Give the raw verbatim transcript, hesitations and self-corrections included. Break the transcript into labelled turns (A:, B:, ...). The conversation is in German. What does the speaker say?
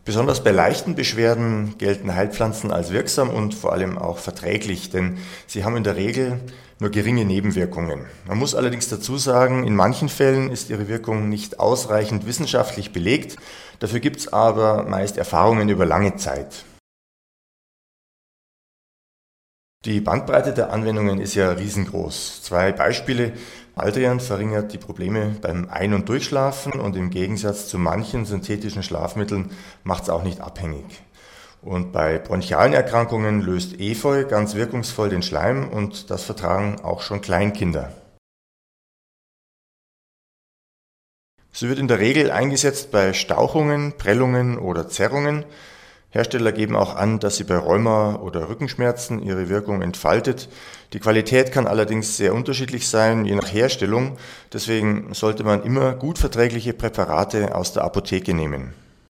A: Besonders bei leichten Beschwerden gelten Heilpflanzen als wirksam und vor allem auch verträglich, denn sie haben in der Regel nur geringe Nebenwirkungen. Man muss allerdings dazu sagen, in manchen Fällen ist ihre Wirkung nicht ausreichend wissenschaftlich belegt, dafür gibt es aber meist Erfahrungen über lange Zeit. Die Bandbreite der Anwendungen ist ja riesengroß. Zwei Beispiele. Baldrian verringert die Probleme beim Ein- und Durchschlafen und im Gegensatz zu manchen synthetischen Schlafmitteln macht es auch nicht abhängig. Und bei bronchialen Erkrankungen löst Efeu ganz wirkungsvoll den Schleim und das vertragen auch schon Kleinkinder. Sie wird in der Regel eingesetzt bei Stauchungen, Prellungen oder Zerrungen. Hersteller geben auch an, dass sie bei Rheuma oder Rückenschmerzen ihre Wirkung entfaltet. Die Qualität kann allerdings sehr unterschiedlich sein, je nach Herstellung. Deswegen sollte man immer gut verträgliche Präparate aus der Apotheke nehmen.